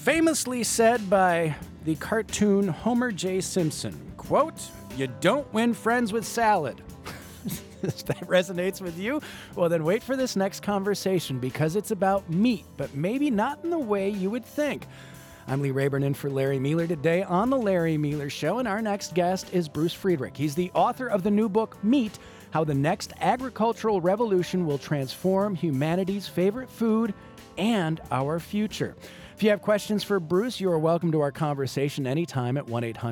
Famously said by the cartoon Homer J. Simpson, quote, "You don't win friends with salad." If that resonates with you, well then wait for this next conversation because it's about meat, but maybe not in the way you would think. I'm Lee Rayburn in for Larry Mueller today on The Larry Mueller Show, and our next guest is Bruce Friedrich. He's the author of the new book, Meat: How the Next Agricultural Revolution Will Transform Humanity's Favorite Food and Our Future. If you have questions for Bruce, you are welcome to our conversation anytime at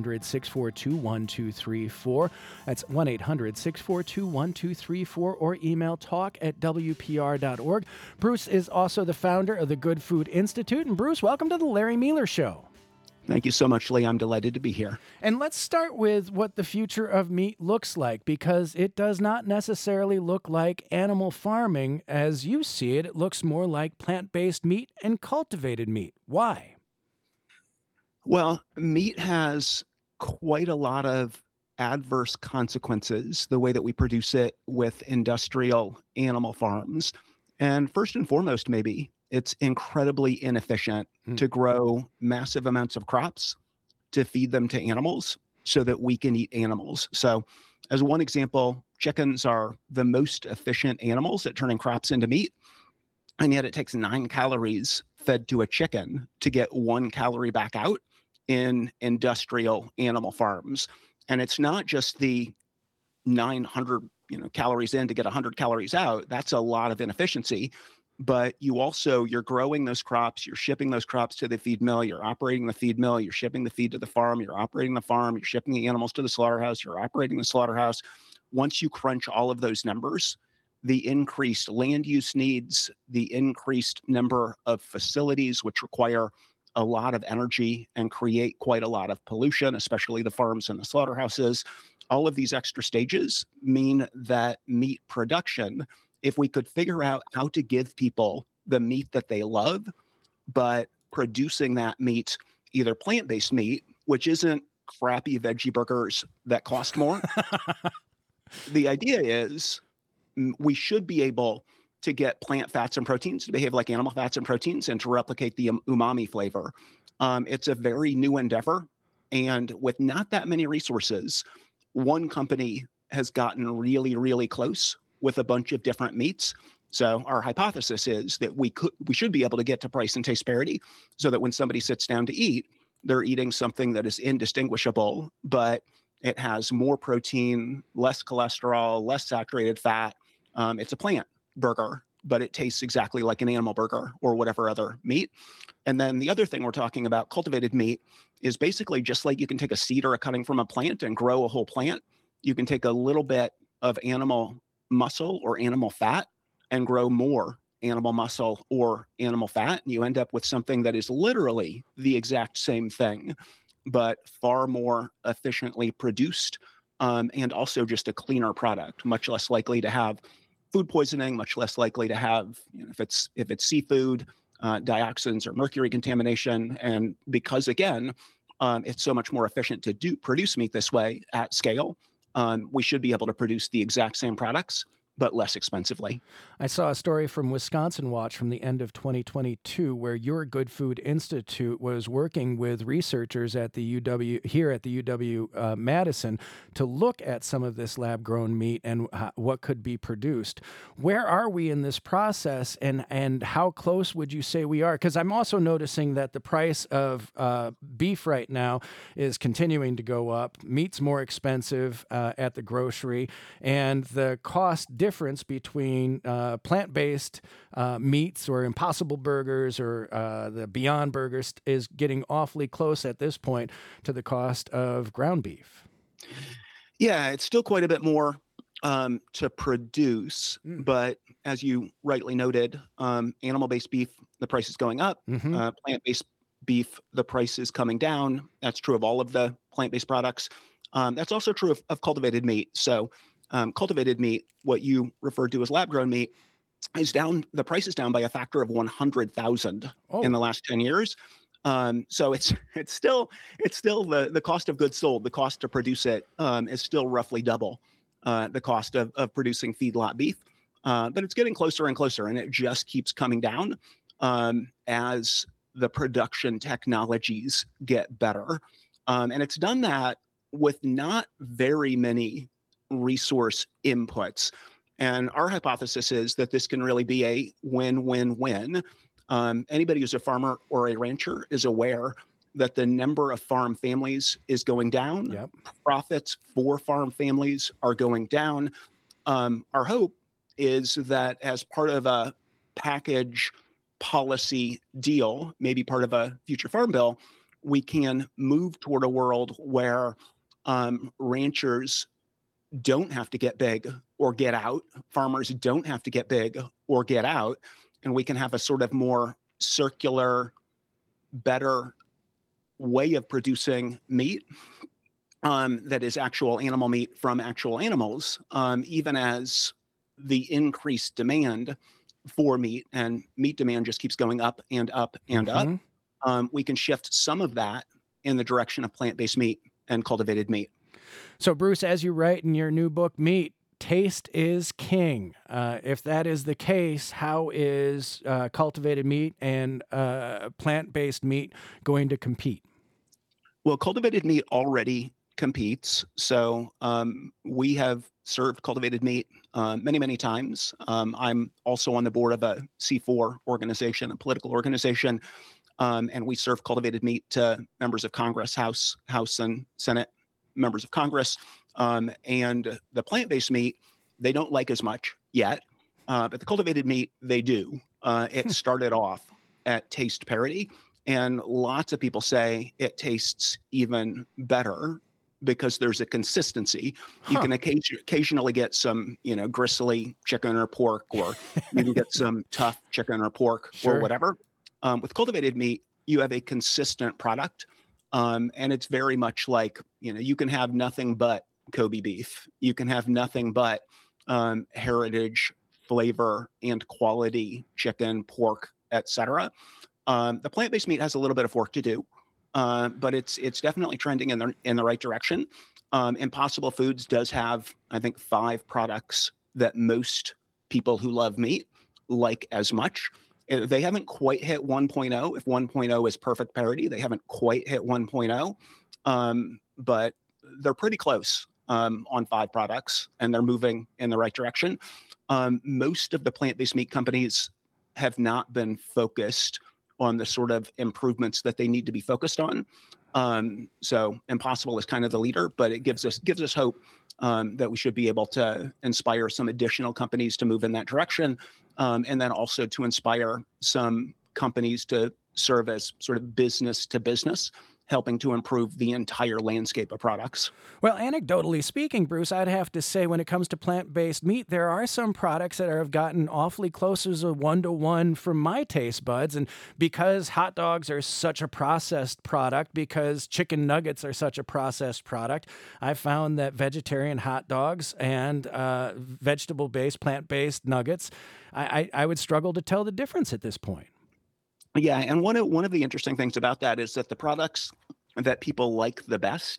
1-800-642-1234. That's 1-800-642-1234 or email talk@wpr.org. Bruce is also the founder of the Good Food Institute. And Bruce, welcome to the Larry Mueller Show. Thank you so much, Lee. I'm delighted to be here. And let's start with what the future of meat looks like, because it does not necessarily look like animal farming as you see it. It looks more like plant-based meat and cultivated meat. Why? Well, meat has quite a lot of adverse consequences, the way that we produce it with industrial animal farms. And first and foremost, maybe, it's incredibly inefficient to grow massive amounts of crops to feed them to animals so that we can eat animals. So as one example, chickens are the most efficient animals at turning crops into meat. And yet it takes 9 calories fed to a chicken to get 1 calorie back out in industrial animal farms. And it's not just the 900 calories in to get 100 calories out. That's a lot of inefficiency. But you're growing those crops, you're shipping those crops to the feed mill, you're operating the feed mill, you're shipping the feed to the farm, you're operating the farm, you're shipping the animals to the slaughterhouse, you're operating the slaughterhouse. Once you crunch all of those numbers, the increased land use needs, the increased number of facilities, which require a lot of energy and create quite a lot of pollution, especially the farms and the slaughterhouses, all of these extra stages mean that meat production, if we could figure out how to give people the meat that they love, but producing that meat, either plant-based meat, which isn't crappy veggie burgers that cost more. The idea is we should be able to get plant fats and proteins to behave like animal fats and proteins and to replicate the umami flavor. It's a very new endeavor. And with not that many resources, one company has gotten really, really close with a bunch of different meats. So our hypothesis is that we should be able to get to price and taste parity so that when somebody sits down to eat, they're eating something that is indistinguishable, but it has more protein, less cholesterol, less saturated fat. It's a plant burger, but it tastes exactly like an animal burger or whatever other meat. And then the other thing we're talking about, cultivated meat, is basically just like you can take a seed or a cutting from a plant and grow a whole plant. You can take a little bit of animal muscle or animal fat and grow more animal muscle or animal fat. And you end up with something that is literally the exact same thing, but far more efficiently produced, and also just a cleaner product, much less likely to have food poisoning, much less likely to have, if it's seafood, dioxins or mercury contamination. And because, again, it's so much more efficient to produce meat this way at scale, we should be able to produce the exact same products, but less expensively. I saw a story from Wisconsin Watch from the end of 2022 where your Good Food Institute was working with researchers at the UW Madison to look at some of this lab-grown meat and what could be produced. Where are we in this process, and how close would you say we are? Because I'm also noticing that the price of beef right now is continuing to go up. Meat's more expensive at the grocery, and the cost difference between plant-based meats or Impossible Burgers or the Beyond Burgers is getting awfully close at this point to the cost of ground beef. Yeah, it's still quite a bit more to produce, but as you rightly noted, animal-based beef, the price is going up. Plant-based beef, the price is coming down. That's true of all of the plant-based products. That's also true of cultivated meat. So cultivated meat, what you referred to as lab-grown meat, is down. The price is down by a factor of 100,000 in the last 10 years. So it's still the cost of goods sold. The cost to produce it is still roughly double the cost of producing feedlot beef. But it's getting closer and closer, and it just keeps coming down as the production technologies get better. And it's done that with not very many resource inputs. And our hypothesis is that this can really be a win-win-win. Anybody who's a farmer or a rancher is aware that the number of farm families is going down. Yep. Profits for farm families are going down. Our hope is that as part of a package policy deal, maybe part of a future farm bill, we can move toward a world where ranchers don't have to get big or get out. Farmers don't have to get big or get out. And we can have a sort of more circular, better way of producing meat that is actual animal meat from actual animals, even as the increased demand for meat and meat demand just keeps going up and up and up. We can shift some of that in the direction of plant-based meat and cultivated meat. So, Bruce, as you write in your new book, Meat, taste is king. If that is the case, how is cultivated meat and plant-based meat going to compete? Well, cultivated meat already competes. So we have served cultivated meat many, many times. I'm also on the board of a C4 organization, a political organization, and we serve cultivated meat to members of Congress, House and Senate members of Congress. And the plant-based meat, they don't like as much yet, but the cultivated meat, they do. It started off at taste parity, and lots of people say it tastes even better because there's a consistency. You can occasionally get some, gristly chicken or pork, or you can get some tough chicken or pork or whatever. With cultivated meat, you have a consistent product. And it's very much like, you can have nothing but Kobe beef. You can have nothing but heritage, flavor, and quality chicken, pork, etc. The plant-based meat has a little bit of work to do, but it's definitely trending in the right direction. Impossible Foods does have, I think, 5 products that most people who love meat like as much. They haven't quite hit 1.0. If 1.0 is perfect parity, they haven't quite hit 1.0, but they're pretty close on 5 products, and they're moving in the right direction. Most of the plant-based meat companies have not been focused on the sort of improvements that they need to be focused on. So Impossible is kind of the leader, but it gives us hope that we should be able to inspire some additional companies to move in that direction. And then also to inspire some companies to serve as sort of business to business, helping to improve the entire landscape of products. Well, anecdotally speaking, Bruce, I'd have to say when it comes to plant-based meat, there are some products that have gotten awfully close as a 1-to-1 from my taste buds. And because hot dogs are such a processed product, because chicken nuggets are such a processed product, I found that vegetarian hot dogs and vegetable-based, plant-based nuggets, I would struggle to tell the difference at this point. Yeah, and one of the interesting things about that is that the products that people like the best,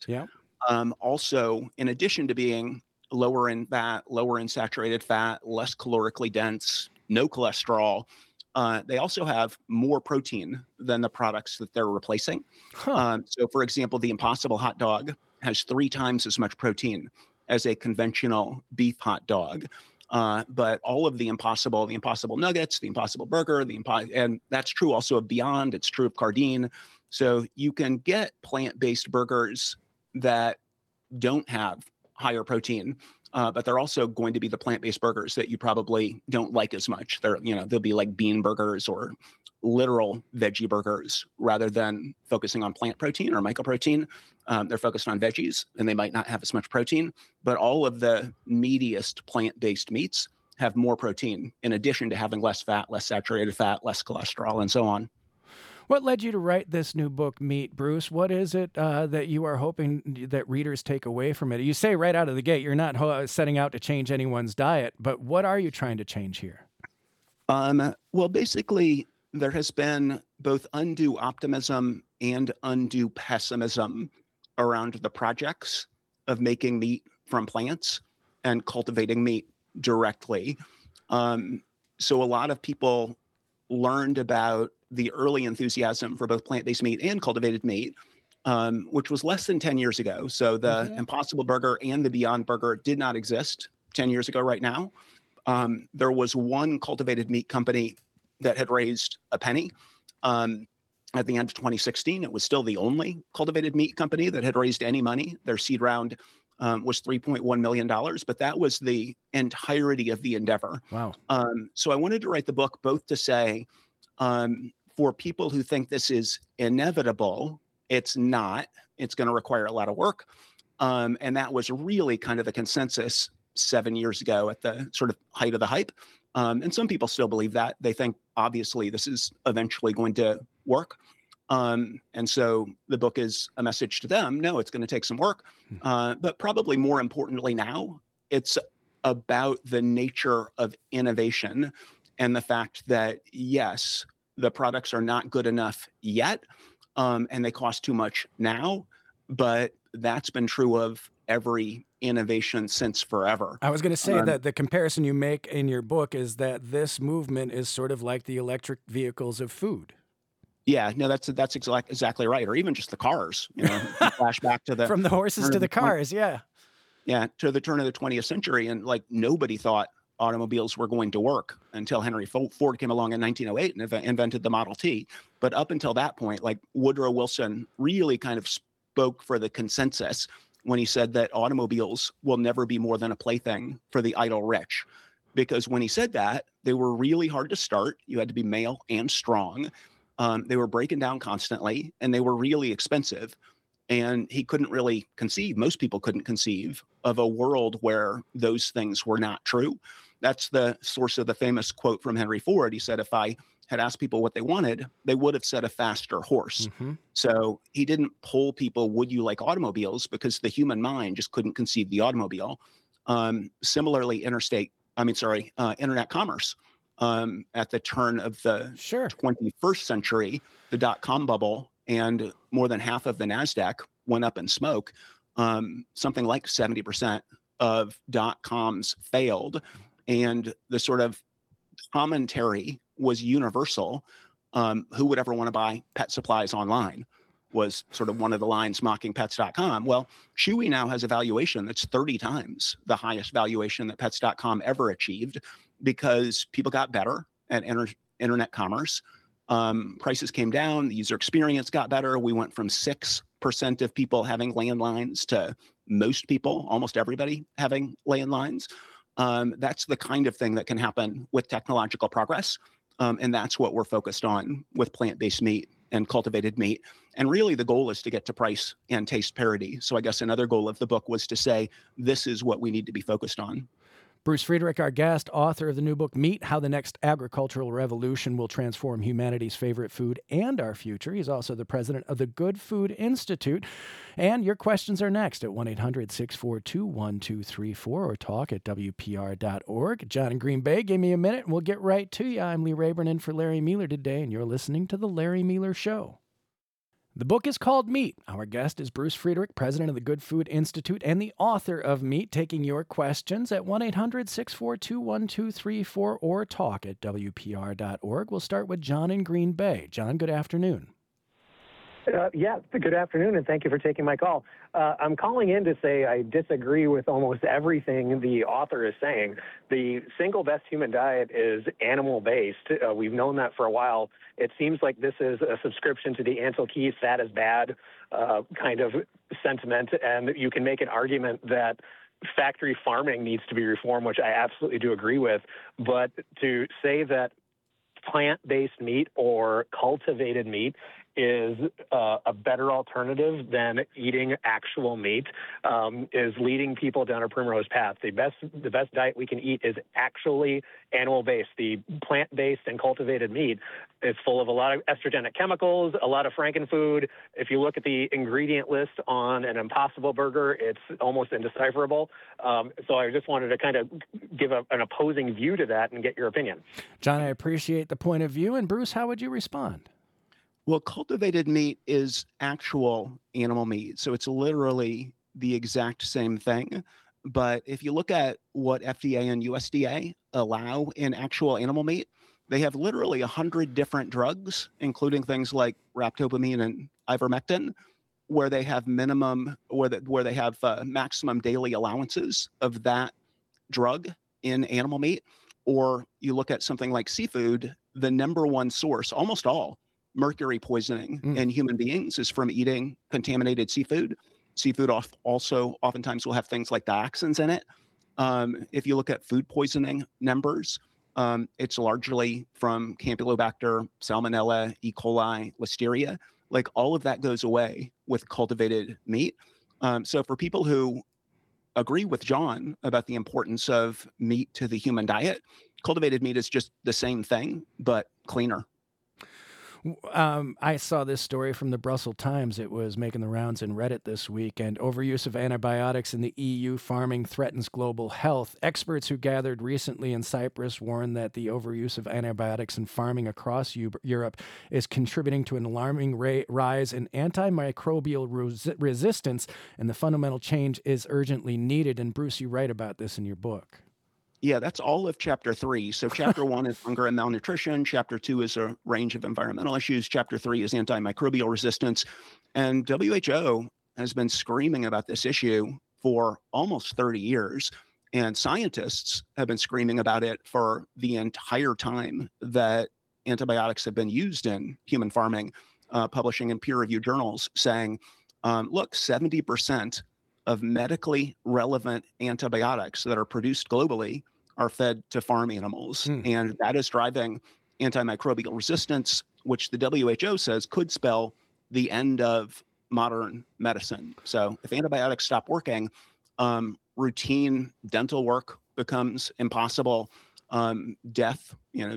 also, in addition to being lower in fat, lower in saturated fat, less calorically dense, no cholesterol, they also have more protein than the products that they're replacing. So, for example, the Impossible hot dog has 3 times as much protein as a conventional beef hot dog. But all of the Impossible nuggets, the Impossible burger, and that's true also of Beyond. It's true of Cardine. So you can get plant-based burgers that don't have higher protein, but they're also going to be the plant-based burgers that you probably don't like as much. They'll be like bean burgers or literal veggie burgers rather than focusing on plant protein or mycoprotein. They're focused on veggies, and they might not have as much protein, but all of the meatiest plant-based meats have more protein in addition to having less fat, less saturated fat, less cholesterol, and so on. What led you to write this new book, Meat, Bruce? What is it that you are hoping that readers take away from it? You say right out of the gate, you're not setting out to change anyone's diet, but what are you trying to change here? Well, basically, there has been both undue optimism and undue pessimism around the projects of making meat from plants and cultivating meat directly. So a lot of people learned about the early enthusiasm for both plant-based meat and cultivated meat, which was less than 10 years ago. So the Impossible Burger and the Beyond Burger did not exist 10 years ago right now. There was one cultivated meat company that had raised a penny. At the end of 2016, it was still the only cultivated meat company that had raised any money. Their seed round was $3.1 million, but that was the entirety of the endeavor. Wow. So I wanted to write the book both to say, for people who think this is inevitable, it's not. It's going to require a lot of work. And that was really kind of the consensus 7 years ago at the sort of height of the hype. And some people still believe that. They think, obviously, this is eventually going to work. And so the book is a message to them. No, it's going to take some work. But probably more importantly now, it's about the nature of innovation and the fact that, yes, the products are not good enough yet, and they cost too much now, but that's been true of every innovation since forever. I was going to say that the comparison you make in your book is that this movement is sort of like the electric vehicles of food. Yeah, no, that's exactly right. Or even just the cars, flash back to the from the horses to the cars. Yeah, to the turn of the 20th century, and like nobody thought automobiles were going to work until Henry Ford came along in 1908 and invented the Model T. But up until that point, like Woodrow Wilson really kind of spoke for the consensus when he said that automobiles will never be more than a plaything for the idle rich. Because when he said that, they were really hard to start. You had to be male and strong. They were breaking down constantly, and they were really expensive. And he couldn't really conceive, most people couldn't conceive of a world where those things were not true. That's the source of the famous quote from Henry Ford. He said, if I had asked people what they wanted, they would have said a faster horse. So he didn't poll people, would you like automobiles? Because the human mind just couldn't conceive the automobile. Similarly, internet commerce. At the turn of the 21st century, the dot-com bubble and more than half of the NASDAQ went up in smoke. Something like 70% of dot-coms failed. And the sort of commentary was universal. Who would ever want to buy pet supplies online was sort of one of the lines mocking pets.com. Well, Chewy now has a valuation that's 30 times the highest valuation that pets.com ever achieved because people got better at internet commerce. Prices came down, the user experience got better. We went from 6% of people having landlines to most people, almost everybody having landlines. That's the kind of thing that can happen with technological progress. And that's what we're focused on with plant-based meat and cultivated meat. And really the goal is to get to price and taste parity. So I guess another goal of the book was to say, this is what we need to be focused on. Bruce Friedrich, our guest, author of the new book, Meat, How the Next Agricultural Revolution Will Transform Humanity's Favorite Food and Our Future. He's also the president of the Good Food Institute. And your questions are next at 1-800-642-1234 or talk at WPR.org. John in Green Bay, give me a minute and we'll get right to you. I'm Lee Rayburn in for Larry Mueller today, and you're listening to The Larry Mueller Show. The book is called Meat. Our guest is Bruce Friedrich, president of the Good Food Institute and the author of Meat, taking your questions at 1-800-642-1234 or talk at WPR.org. We'll start with John in Green Bay. John, good afternoon. Good afternoon, and thank you for taking my call. I'm calling in to say I disagree with almost everything the author is saying. The single best human diet is animal-based. We've known that for a while. It seems like this is a subscription to the Ancel Keys fat is bad kind of sentiment, and you can make an argument that factory farming needs to be reformed, which I absolutely do agree with. But to say that plant-based meat or cultivated meat is a better alternative than eating actual meat is leading people down a primrose path. The best diet we can eat is actually animal-based. The plant-based and cultivated meat is full of a lot of estrogenic chemicals, a lot of frankenfood. If you look at the ingredient list on an Impossible Burger, it's almost indecipherable. So I just wanted to kind of give an opposing view to that and get your opinion. John, I appreciate the point of view. And Bruce, how would you respond? Well, cultivated meat is actual animal meat. So it's literally the exact same thing. But if you look at what FDA and USDA allow in actual animal meat, they have literally 100 different drugs, including things like ractopamine and ivermectin, where they have maximum daily allowances of that drug in animal meat. Or you look at something like seafood, the number one source, almost all mercury poisoning in human beings is from eating contaminated seafood. Seafood also oftentimes will have things like dioxins in it. If you look at food poisoning numbers, it's largely from Campylobacter, Salmonella, E. coli, Listeria. Like all of that goes away with cultivated meat. So for people who agree with John about the importance of meat to the human diet, cultivated meat is just the same thing, but cleaner. I saw this story from the Brussels Times. It was making the rounds in Reddit this week, and overuse of antibiotics in the EU farming threatens global health. Experts who gathered recently in Cyprus warn that the overuse of antibiotics in farming across Europe is contributing to an alarming rise in antimicrobial resistance, and the fundamental change is urgently needed. And Bruce, you write about this in your book. Yeah, that's all of chapter 3. So chapter 1 is hunger and malnutrition. Chapter 2 is a range of environmental issues. Chapter 3 is antimicrobial resistance. And WHO has been screaming about this issue for almost 30 years. And scientists have been screaming about it for the entire time that antibiotics have been used in human farming, publishing in peer-reviewed journals saying, look, 70% of medically relevant antibiotics that are produced globally are fed to farm animals. And that is driving antimicrobial resistance, which the WHO says could spell the end of modern medicine. So if antibiotics stop working, routine dental work becomes impossible. Death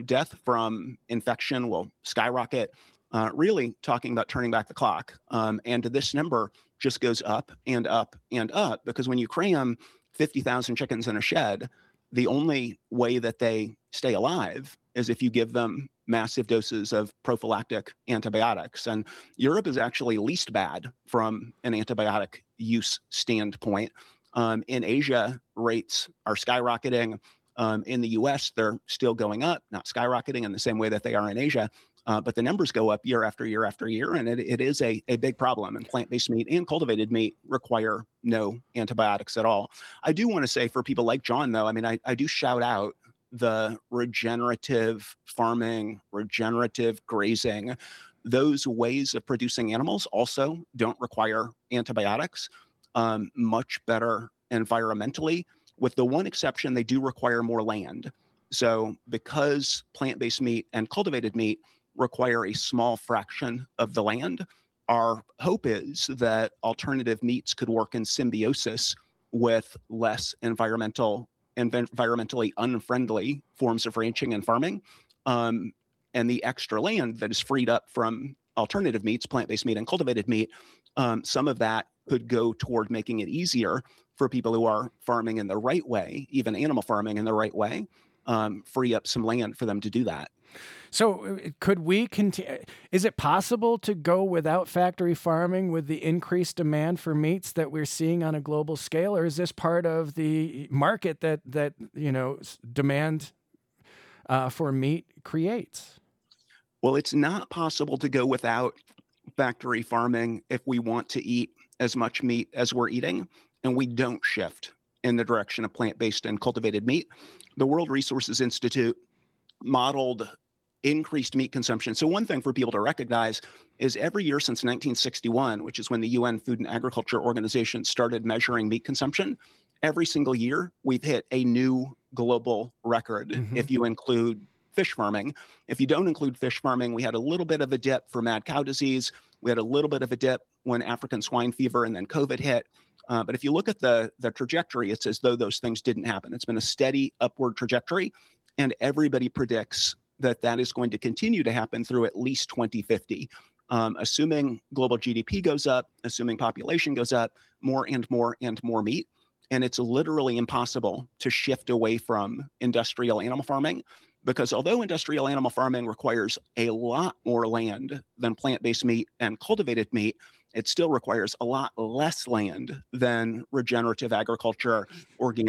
from infection will skyrocket. Really talking about turning back the clock. And this number just goes up and up and up, because when you cram 50,000 chickens in a shed, the only way that they stay alive is if you give them massive doses of prophylactic antibiotics. And Europe is actually least bad from an antibiotic use standpoint. In Asia, rates are skyrocketing. In the US, they're still going up, not skyrocketing in the same way that they are in Asia. But the numbers go up year after year after year, and it is a big problem. And plant-based meat and cultivated meat require no antibiotics at all. I do want to say for people like John, though, I mean, I do shout out the regenerative farming, regenerative grazing. Those ways of producing animals also don't require antibiotics, much better environmentally. With the one exception, they do require more land. So because plant-based meat and cultivated meat require a small fraction of the land, our hope is that alternative meats could work in symbiosis with less environmentally unfriendly forms of ranching and farming. And the extra land that is freed up from alternative meats, plant-based meat and cultivated meat, some of that could go toward making it easier for people who are farming in the right way, even animal farming in the right way, free up some land for them to do that. So could we continue? Is it possible to go without factory farming with the increased demand for meats that we're seeing on a global scale, or is this part of the market that demand for meat creates? Well, it's not possible to go without factory farming if we want to eat as much meat as we're eating, and we don't shift in the direction of plant-based and cultivated meat. The World Resources Institute modeled increased meat consumption. So one thing for people to recognize is every year since 1961, which is when the UN Food and Agriculture Organization started measuring meat consumption, every single year we've hit a new global record if you include fish farming. If you don't include fish farming, we had a little bit of a dip for mad cow disease. We had a little bit of a dip when African swine fever and then COVID hit. But if you look at the trajectory, it's as though those things didn't happen. It's been a steady upward trajectory, and everybody predicts that is going to continue to happen through at least 2050. Assuming global GDP goes up, assuming population goes up, more and more and more meat. And it's literally impossible to shift away from industrial animal farming, because although industrial animal farming requires a lot more land than plant-based meat and cultivated meat, it still requires a lot less land than regenerative agriculture, organic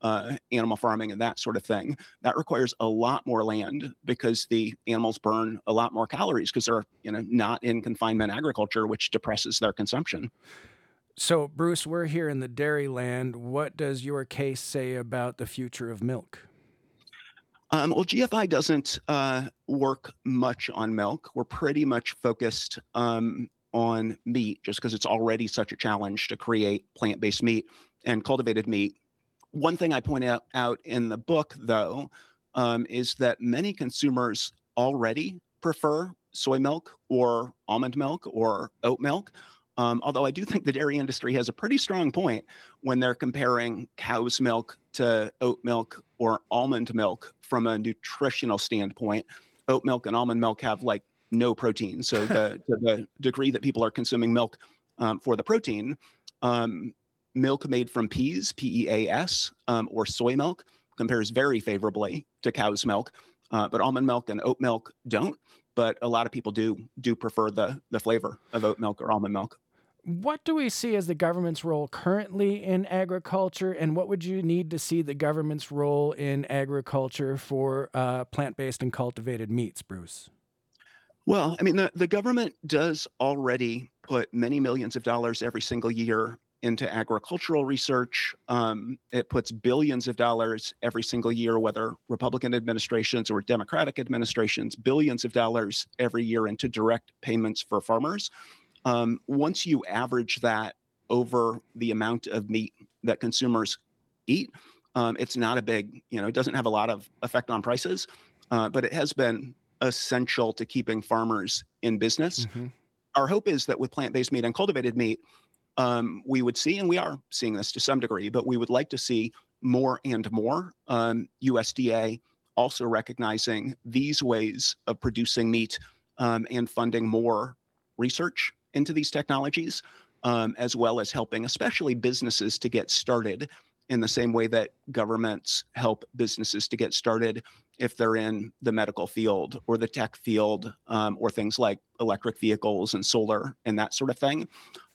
animal farming and that sort of thing. That requires a lot more land because the animals burn a lot more calories because they're not in confinement agriculture, which depresses their consumption. So, Bruce, we're here in the dairy land. What does your case say about the future of milk? Well, GFI doesn't work much on milk. We're pretty much focused on meat just because it's already such a challenge to create plant-based meat and cultivated meat. One thing I point out in the book, though, is that many consumers already prefer soy milk or almond milk or oat milk. Although I do think the dairy industry has a pretty strong point when they're comparing cow's milk to oat milk or almond milk from a nutritional standpoint. Oat milk and almond milk have like no protein. So to the degree that people are consuming milk for the protein, milk made from peas, PEAS, or soy milk compares very favorably to cow's milk, but almond milk and oat milk don't. But a lot of people do prefer the flavor of oat milk or almond milk. What do we see as the government's role currently in agriculture, and what would you need to see the government's role in agriculture for plant-based and cultivated meats, Bruce? Well, I mean, the government does already put many millions of dollars every single year into agricultural research. It puts billions of dollars every single year, whether Republican administrations or Democratic administrations, billions of dollars every year into direct payments for farmers. Once you average that over the amount of meat that consumers eat, it's not a big, it doesn't have a lot of effect on prices, but it has been essential to keeping farmers in business. Mm-hmm. Our hope is that with plant-based meat and cultivated meat, we would see, and we are seeing this to some degree, but we would like to see more and more USDA also recognizing these ways of producing meat and funding more research into these technologies, as well as helping especially businesses to get started in the same way that governments help businesses to get started if they're in the medical field or the tech field, or things like electric vehicles and solar and that sort of thing.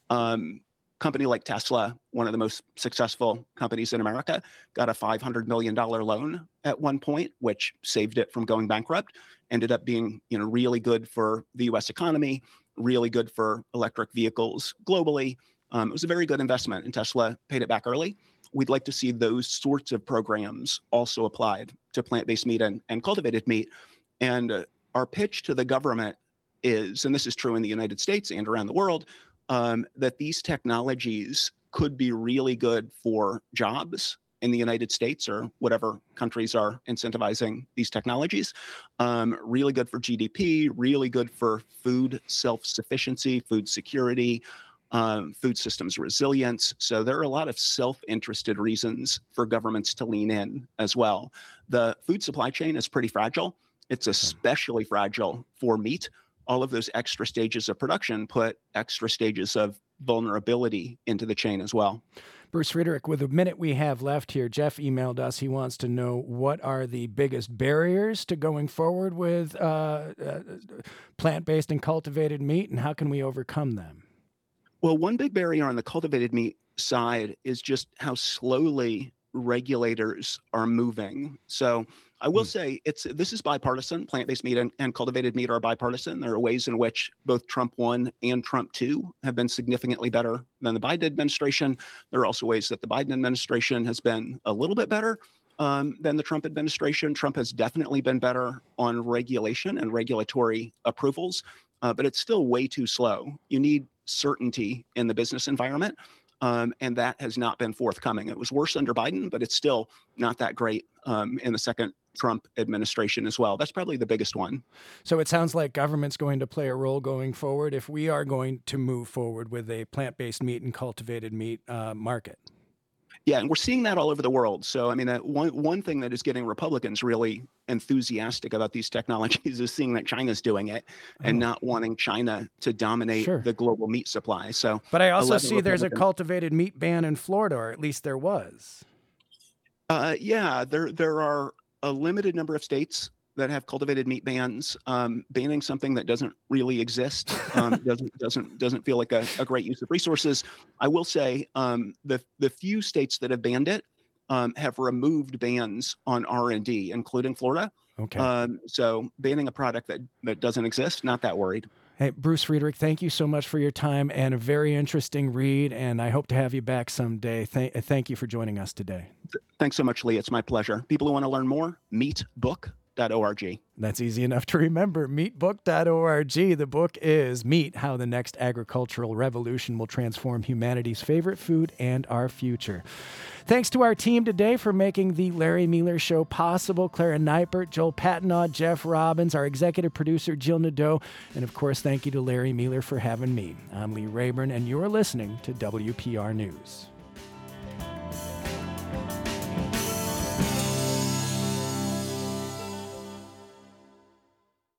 Company like Tesla, one of the most successful companies in America, got a $500 million loan at one point, which saved it from going bankrupt. Ended up being, really good for the U.S. economy, really good for electric vehicles globally. It was a very good investment, and Tesla paid it back early. We'd like to see those sorts of programs also applied to plant-based meat and cultivated meat. And our pitch to the government is, and this is true in the United States and around the world, that these technologies could be really good for jobs in the United States or whatever countries are incentivizing these technologies, really good for GDP, really good for food self-sufficiency, food security, food systems resilience. So there are a lot of self-interested reasons for governments to lean in as well. The food supply chain is pretty fragile. It's especially fragile for meat. All of those extra stages of production put extra stages of vulnerability into the chain as well. Bruce Friedrich, with a minute we have left here, Jeff emailed us. He wants to know what are the biggest barriers to going forward with plant-based and cultivated meat, and how can we overcome them? Well, one big barrier on the cultivated meat side is just how slowly regulators are moving. So I will say this is bipartisan. Plant-based meat and cultivated meat are bipartisan. There are ways in which both Trump 1 and Trump 2 have been significantly better than the Biden administration. There are also ways that the Biden administration has been a little bit better than the Trump administration. Trump has definitely been better on regulation and regulatory approvals, but it's still way too slow. You need certainty in the business environment. And that has not been forthcoming. It was worse under Biden, but it's still not that great in the second Trump administration as well. That's probably the biggest one. So it sounds like government's going to play a role going forward if we are going to move forward with a plant-based meat and cultivated meat market. Yeah, and we're seeing that all over the world. So, I mean, one thing that is getting Republicans really enthusiastic about these technologies is seeing that China's doing it and not wanting China to dominate the global meat supply. So, but I also see there's a cultivated meat ban in Florida, or at least there was. Yeah, there are a limited number of states that have cultivated meat bans. Banning something that doesn't really exist doesn't feel like a great use of resources. I will say the few states that have banned it have removed bans on R&D, including Florida. Okay. So banning a product that doesn't exist, not that worried. Hey, Bruce Friedrich, thank you so much for your time and a very interesting read, and I hope to have you back someday. Thank you for joining us today. Thanks so much, Lee. It's my pleasure. People who want to learn more, meatbook.org. That's easy enough to remember, meatbook.org. The book is Meat, How the Next Agricultural Revolution Will Transform Humanity's Favorite Food and Our Future. Thanks to our team today for making the Larry Miller Show possible. Clara Neipert, Joel Patinaud, Jeff Robbins, our executive producer, Jill Nadeau, and of course, thank you to Larry Miller for having me. I'm Lee Rayburn, and you're listening to WPR News.